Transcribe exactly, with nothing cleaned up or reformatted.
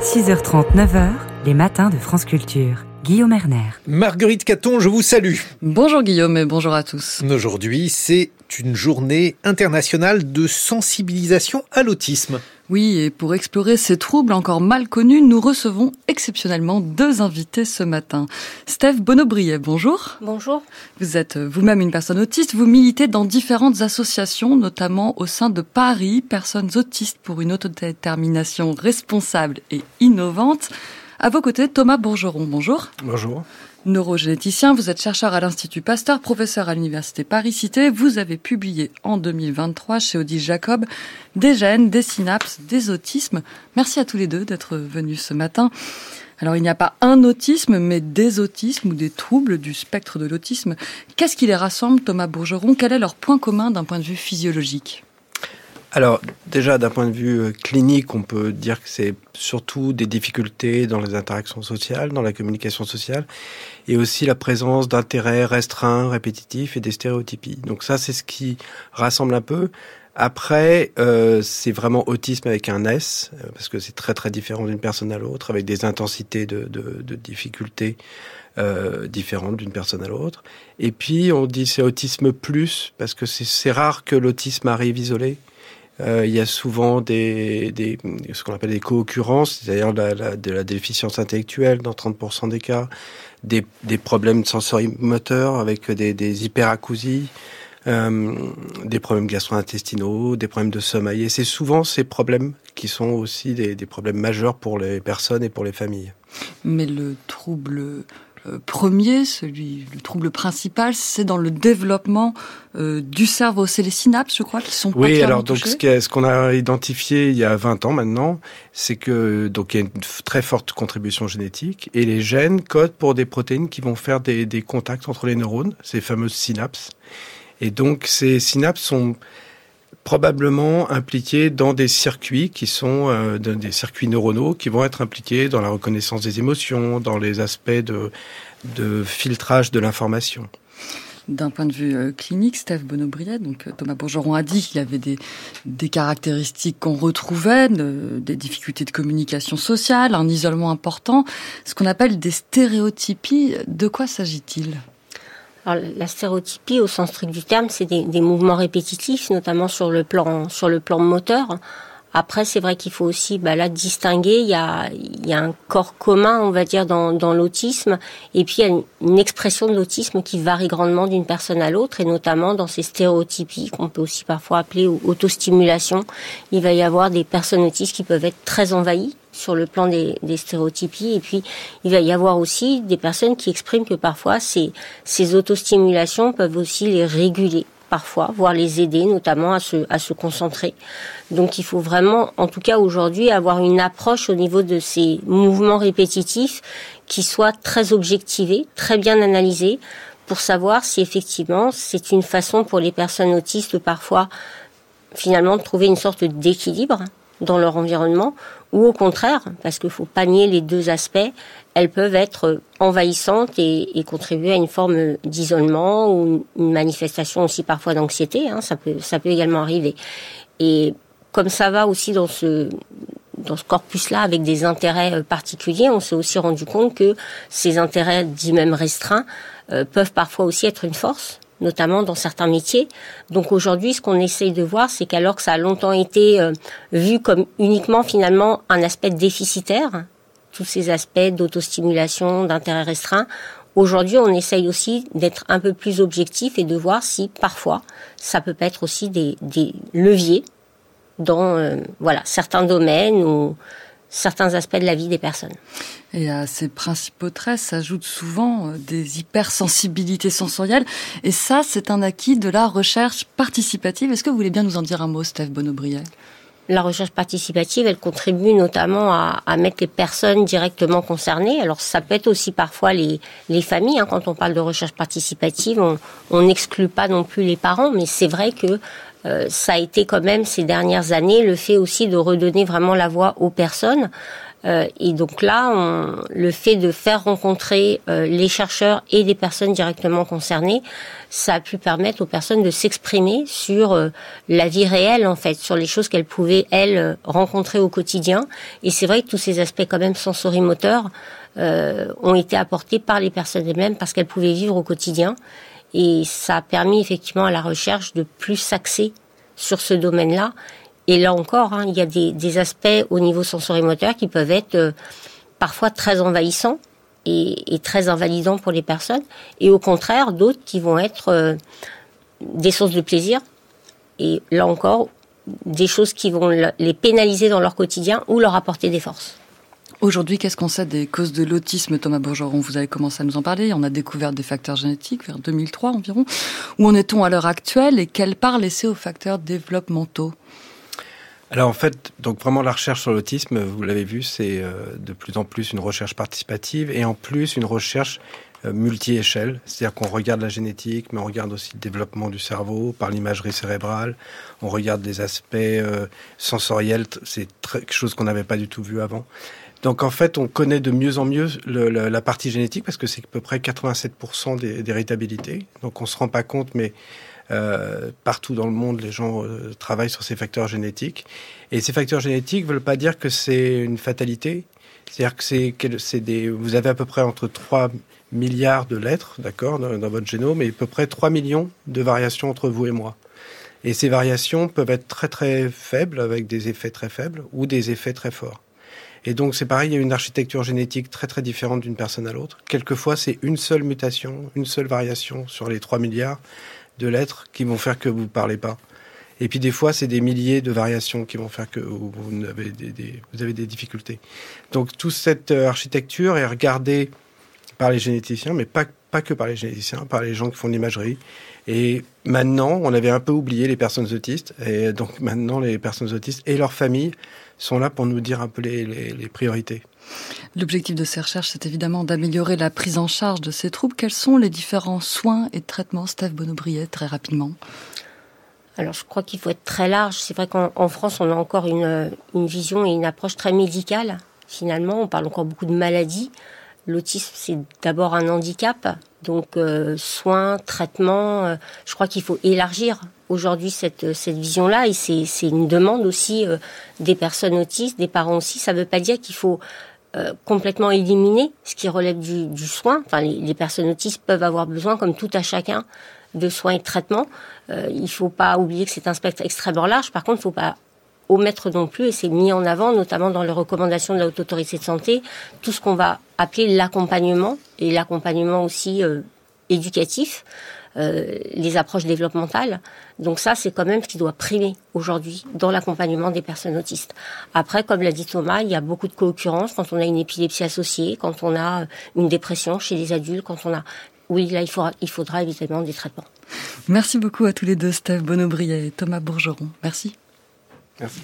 six heures trente, neuf heures, les matins de France Culture. Guillaume Erner. Marguerite Caton, je vous salue. Bonjour Guillaume et bonjour à tous. Aujourd'hui, c'est une journée internationale de sensibilisation à l'autisme. Oui, et pour explorer ces troubles encore mal connus, nous recevons exceptionnellement deux invités ce matin. Steph Bonneaubriet, bonjour. Bonjour. Vous êtes vous-même une personne autiste, vous militez dans différentes associations, notamment au sein de Paris, Personnes autistes pour une autodétermination responsable et innovante. À vos côtés, Thomas Bourgeron, bonjour. Bonjour. Neurogénéticien, vous êtes chercheur à l'Institut Pasteur, professeur à l'Université Paris-Cité. Vous avez publié en deux mille vingt-trois chez Odile Jacob des gènes, des synapses, des autismes. Merci à tous les deux d'être venus ce matin. Alors, il n'y a pas un autisme, mais des autismes ou des troubles du spectre de l'autisme. Qu'est-ce qui les rassemble, Thomas Bourgeron ? Quel est leur point commun d'un point de vue physiologique ? Alors, déjà, d'un point de vue clinique, on peut dire que c'est surtout des difficultés dans les interactions sociales, dans la communication sociale, et aussi la présence d'intérêts restreints, répétitifs et des stéréotypies. Donc ça, c'est ce qui rassemble un peu. Après, euh, c'est vraiment autisme avec un S, parce que c'est très très différent d'une personne à l'autre, avec des intensités de, de, de difficultés euh, différentes d'une personne à l'autre. Et puis, on dit c'est autisme plus, parce que c'est, c'est rare que l'autisme arrive isolé. Euh, il y a souvent des, des, ce qu'on appelle des co-occurrences, c'est-à-dire la, la, de la déficience intellectuelle dans trente pour cent des cas, des, des problèmes sensorimoteurs avec des, des hyperacousies, euh, des problèmes gastro-intestinaux, des problèmes de sommeil. Et c'est souvent ces problèmes qui sont aussi des, des problèmes majeurs pour les personnes et pour les familles. Mais le trouble Euh, premier, celui, le trouble principal, c'est dans le développement euh, du cerveau. C'est les synapses, je crois, qui sont oui, particulièrement alors donc touchées. ce, qui ce qu'on a identifié il y a vingt ans maintenant, c'est que donc il y a une très forte contribution génétique et les gènes codent pour des protéines qui vont faire des, des contacts entre les neurones, ces fameuses synapses. Et donc ces synapses sont probablement impliqués dans des circuits qui sont euh, des circuits neuronaux qui vont être impliqués dans la reconnaissance des émotions, dans les aspects de, de filtrage de l'information. D'un point de vue euh, clinique, Steph Bonneaubriet, donc euh, Thomas Bourgeron a dit qu'il y avait des, des caractéristiques qu'on retrouvait, de, des difficultés de communication sociale, un isolement important, ce qu'on appelle des stéréotypies. De quoi s'agit-il ? Alors, la stéréotypie, au sens strict du terme, c'est des, des mouvements répétitifs, notamment sur le plan, sur le plan moteur. Après, c'est vrai qu'il faut aussi, bah, là, distinguer. Il y a, il y a un corps commun, on va dire, dans, dans l'autisme. Et puis, il y a une, une expression de l'autisme qui varie grandement d'une personne à l'autre, et notamment dans ces stéréotypies, qu'on peut aussi parfois appeler autostimulation. Il va y avoir des personnes autistes qui peuvent être très envahies sur le plan des, des stéréotypies, et puis il va y avoir aussi des personnes qui expriment que parfois ces, ces autostimulations peuvent aussi les réguler, parfois, voire les aider notamment à se, à se concentrer. Donc il faut vraiment, en tout cas aujourd'hui, avoir une approche au niveau de ces mouvements répétitifs qui soit très objectivée, très bien analysée, pour savoir si effectivement c'est une façon pour les personnes autistes parfois finalement de trouver une sorte d'équilibre dans leur environnement, ou au contraire, parce qu'il faut pas nier les deux aspects, elles peuvent être envahissantes et, et contribuer à une forme d'isolement ou une manifestation aussi parfois d'anxiété, hein, ça peut, ça peut également arriver. Et comme ça va aussi dans ce, dans ce corpus-là avec des intérêts particuliers, on s'est aussi rendu compte que ces intérêts dits même restreints euh, peuvent parfois aussi être une force, notamment dans certains métiers. Donc aujourd'hui, ce qu'on essaye de voir, c'est qu'alors que ça a longtemps été euh, vu comme uniquement finalement un aspect déficitaire, tous ces aspects d'autostimulation, d'intérêt restreint, aujourd'hui on essaye aussi d'être un peu plus objectif et de voir si parfois ça peut être aussi des, des leviers dans euh, voilà certains domaines ou certains aspects de la vie des personnes. Et à ces principaux traits s'ajoutent souvent des hypersensibilités sensorielles. Et ça, c'est un acquis de la recherche participative. Est-ce que vous voulez bien nous en dire un mot, Steph Bonneaubriet ? La recherche participative, elle contribue notamment à, à mettre les personnes directement concernées. Alors, ça peut être aussi parfois les, les familles. Hein. Quand on parle de recherche participative, on n'exclut pas non plus les parents, mais c'est vrai que Euh, ça a été quand même ces dernières années le fait aussi de redonner vraiment la voix aux personnes. Euh, et donc là, on, le fait de faire rencontrer euh, les chercheurs et les personnes directement concernées, ça a pu permettre aux personnes de s'exprimer sur euh, la vie réelle, en fait, sur les choses qu'elles pouvaient, elles, rencontrer au quotidien. Et c'est vrai que tous ces aspects quand même sensorimoteurs euh, ont été apportés par les personnes elles-mêmes parce qu'elles pouvaient vivre au quotidien. Et ça a permis effectivement à la recherche de plus s'axer sur ce domaine-là. Et là encore, hein, il y a des, des aspects au niveau sensorimoteur qui peuvent être euh, parfois très envahissants et, et très invalidants pour les personnes. Et au contraire, d'autres qui vont être euh, des sources de plaisir. Et là encore, des choses qui vont les pénaliser dans leur quotidien ou leur apporter des forces. Aujourd'hui, qu'est-ce qu'on sait des causes de l'autisme, Thomas Bourgeron? Vous avez commencé à nous en parler. On a découvert des facteurs génétiques vers deux mille trois environ. Où en est-on à l'heure actuelle et quelle part laisser aux facteurs développementaux? Alors en fait, donc vraiment la recherche sur l'autisme, vous l'avez vu, c'est euh, de plus en plus une recherche participative et en plus une recherche euh, multi-échelle. C'est-à-dire qu'on regarde la génétique, mais on regarde aussi le développement du cerveau par l'imagerie cérébrale. On regarde des aspects euh, sensoriels. C'est très, quelque chose qu'on n'avait pas du tout vu avant. Donc en fait, on connaît de mieux en mieux le, le, la partie génétique parce que c'est à peu près quatre-vingt-sept pour cent d'héritabilité. Donc on se rend pas compte, mais euh, partout dans le monde, les gens euh, travaillent sur ces facteurs génétiques. Et ces facteurs génétiques ne veulent pas dire que c'est une fatalité. C'est-à-dire que c'est, c'est des, vous avez à peu près entre trois milliards de lettres, d'accord, dans, dans votre génome, et à peu près trois millions de variations entre vous et moi. Et ces variations peuvent être très très faibles, avec des effets très faibles, ou des effets très forts. Et donc, c'est pareil, il y a une architecture génétique très, très différente d'une personne à l'autre. Quelquefois, c'est une seule mutation, une seule variation sur les trois milliards de lettres qui vont faire que vous ne parlez pas. Et puis, des fois, c'est des milliers de variations qui vont faire que vous, vous, avez, des, des, vous avez des difficultés. Donc, toute cette architecture est regardée par les généticiens, mais pas, pas que par les généticiens, par les gens qui font de l'imagerie. Et maintenant, on avait un peu oublié les personnes autistes. Et donc, maintenant, les personnes autistes et leurs familles sont là pour nous dire un peu les, les, les priorités. L'objectif de ces recherches, c'est évidemment d'améliorer la prise en charge de ces troubles. Quels sont les différents soins et traitements, Steph Bonneaubriet, très rapidement? Alors, je crois qu'il faut être très large. C'est vrai qu'en en France, on a encore une, une vision et une approche très médicale. Finalement, on parle encore beaucoup de maladies. L'autisme, c'est d'abord un handicap. Donc, euh, soins, traitements, euh, je crois qu'il faut élargir aujourd'hui cette, cette vision-là. Et c'est, c'est une demande aussi euh, des personnes autistes, des parents aussi. Ça ne veut pas dire qu'il faut euh, complètement éliminer ce qui relève du, du soin. Enfin, les, les personnes autistes peuvent avoir besoin, comme tout à chacun, de soins et de traitements. Euh, il ne faut pas oublier que c'est un spectre extrêmement large. Par contre, il ne faut pas omettre non plus, et c'est mis en avant, notamment dans les recommandations de la Haute Autorité de Santé, tout ce qu'on va appeler l'accompagnement, et l'accompagnement aussi euh, éducatif, euh, les approches développementales. Donc ça, c'est quand même ce qui doit primer aujourd'hui dans l'accompagnement des personnes autistes. Après, comme l'a dit Thomas, il y a beaucoup de co-occurrences quand on a une épilepsie associée, quand on a une dépression chez les adultes, quand on a... Oui, là, il faudra, il faudra évidemment des traitements. Merci beaucoup à tous les deux, Steph Bonneaubriet et Thomas Bourgeron. Merci. Merci.